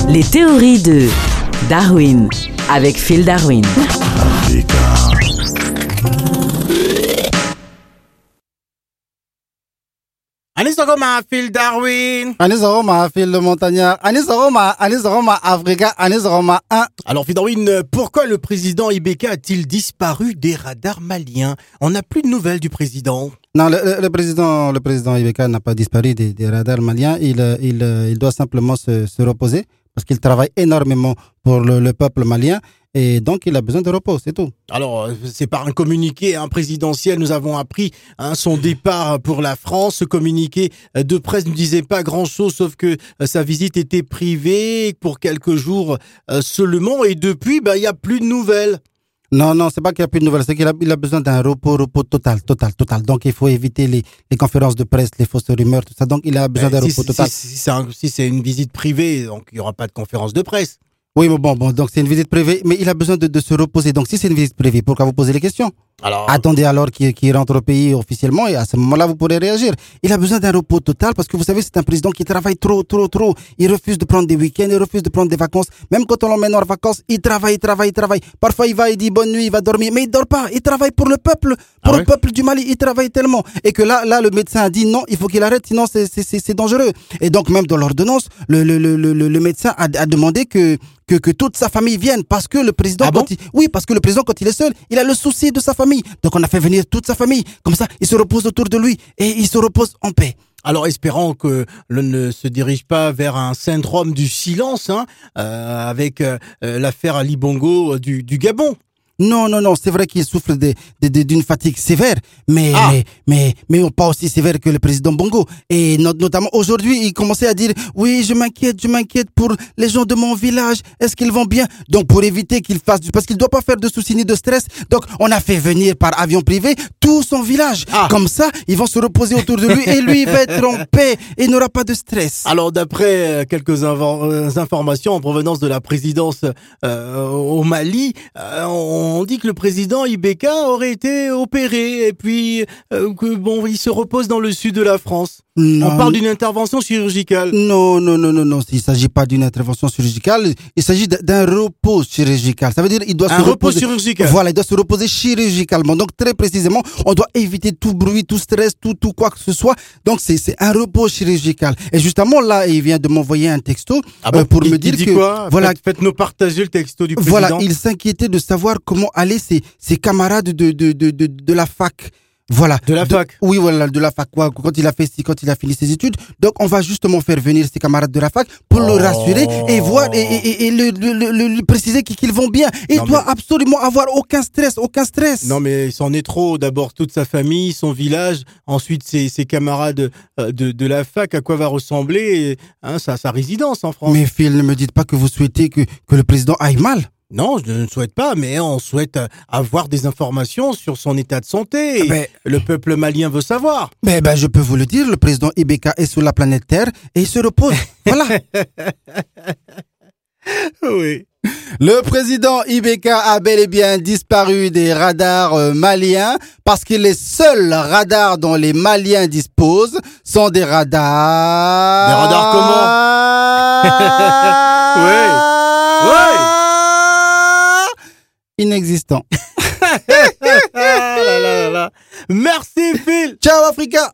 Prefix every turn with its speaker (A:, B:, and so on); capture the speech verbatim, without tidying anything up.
A: Les théories de Darwin avec Phil Darwin.
B: Anisaroma, Phil Darwin.
C: Anisaroma, Phil le montagnard. Anisaroma, Anisaroma, Africa, Anisaroma un.
B: Alors, Phil Darwin, pourquoi le président Ibeka a-t-il disparu des radars maliens? On n'a plus de nouvelles du président.
C: Non, le, le, le président, le président Ibeka n'a pas disparu des, des radars maliens. Il, il, il doit simplement se, se reposer parce qu'il travaille énormément pour le, le peuple malien. Et donc, il a besoin de repos, c'est tout.
B: Alors, c'est par un communiqué hein, présidentiel, nous avons appris hein, son départ pour la France. Ce communiqué de presse ne disait pas grand-chose, sauf que euh, sa visite était privée pour quelques jours euh, seulement. Et depuis, bah, il n'y a plus de nouvelles.
C: Non, non, c'est pas qu'il n'y a plus de nouvelles, c'est qu'il a, il a besoin d'un repos, repos total, total, total. Donc, il faut éviter les, les conférences de presse, les fausses rumeurs, tout ça. Donc, il a besoin
B: Ben,
C: d'un
B: si,
C: repos
B: si,
C: total.
B: Si, si, c'est un, si c'est une visite privée, donc il n'y aura pas de conférence de presse.
C: Oui, mais bon, bon, donc c'est une visite privée, mais il a besoin de, de se reposer. Donc, si c'est une visite privée, pourquoi vous posez les questions?
B: Alors,
C: Attendez alors qu'il, qu'il rentre au pays officiellement et à ce moment-là, vous pourrez réagir. Il a besoin d'un repos total parce que vous savez, c'est un président qui travaille trop, trop, trop. Il refuse de prendre des week-ends, il refuse de prendre des vacances. Même quand on l'emmène en vacances, il travaille, il travaille, il travaille. Parfois, il va, il dit bonne nuit, il va dormir, mais il dort pas. Il travaille pour le peuple, pour
B: Ah ouais?
C: le peuple du Mali. Il travaille tellement. Et que là, là, le médecin a dit non, il faut qu'il arrête, sinon c'est, c'est, c'est, c'est dangereux. Et donc, même dans l'ordonnance, le, le, le, le, le médecin a, a demandé que, que, que toute sa famille vienne parce que le président,
B: Ah bon?
C: quand il, oui, parce que le président, quand il est seul, il a le souci de sa famille. Donc, on a fait venir toute sa famille. Comme ça, il se repose autour de lui et il se repose en paix.
B: alors espérons que l'on ne se dirige pas vers un syndrome du silence hein, euh, avec euh, l'affaire Ali Bongo du, du Gabon.
C: Non, non, non, c'est vrai qu'il souffre de, de, de, d'une fatigue sévère, mais,
B: Ah.
C: mais, mais, mais pas aussi sévère que le président Bongo. Et not- notamment aujourd'hui, il commençait à dire, oui, je m'inquiète, je m'inquiète pour les gens de mon village. Est-ce qu'ils vont bien? Donc, pour éviter qu'il fasse du, parce qu'il doit pas faire de soucis ni de stress. Donc, on a fait venir par avion privé tout son village.
B: Ah.
C: Comme ça, ils vont se reposer autour de lui et lui, il va être en paix et il n'aura pas de stress.
B: Alors d'après euh, quelques invo- euh, informations en provenance de la présidence euh, au Mali, euh, on On dit que le président Ibeka aurait été opéré et puis euh, que bon, il se repose dans le sud de la France.
C: Non.
B: On parle d'une intervention chirurgicale.
C: Non, non, non, non, non. Il ne s'agit pas d'une intervention chirurgicale. Il s'agit d'un repos chirurgical. Ça veut dire qu'il doit
B: Un
C: se
B: repos
C: reposer.
B: chirurgical.
C: Voilà, il doit se reposer chirurgicalement. Donc, très précisément, on doit éviter tout bruit, tout stress, tout, tout quoi que ce soit. Donc, c'est, c'est un repos chirurgical. Et justement, là, il vient de m'envoyer un texto
B: Ah bon,
C: euh, pour
B: il,
C: me dire
B: il dit
C: que,
B: quoi
C: voilà,
B: Faites- Faites-nous partager le texto du président.
C: voilà, il s'inquiétait de savoir comment allaient ses, ses camarades de, de, de, de, de la fac. Voilà.
B: De la fac.
C: Oui, voilà, de la fac. Ouais, quand il a fait, quand il a fini ses études. Donc, on va justement faire venir ses camarades de la fac pour le
B: Oh.
C: rassurer et voir, et, et, et le, le, le, le- lui préciser qu'ils vont bien. Il
B: Non,
C: doit
B: mais-
C: absolument avoir aucun stress, aucun stress.
B: Non mais c'en est trop. D'abord toute sa famille, son village, ensuite ses, ses camarades euh, de, de la fac. À quoi va ressembler hein, sa, sa résidence en France?
C: Mais Phil, ne me dites pas que vous souhaitez que, que le président aille mal.
B: Non, je ne souhaite pas, mais on souhaite euh, avoir des informations sur son état de santé. Et
C: Mais-
B: le peuple malien veut savoir.
C: Mais ben, je peux vous le dire, le président Ibeka est sur la planète Terre et il se repose. Voilà.
B: Oui.
C: Le président Ibeka a bel et bien disparu des radars euh, maliens parce que les seuls radars dont les Maliens disposent sont des radars...
B: Des radars
C: comment
B: Ouais. Ouais.
C: Inexistants.
B: Ah là là là là. Merci Phil.
C: Ciao Africa.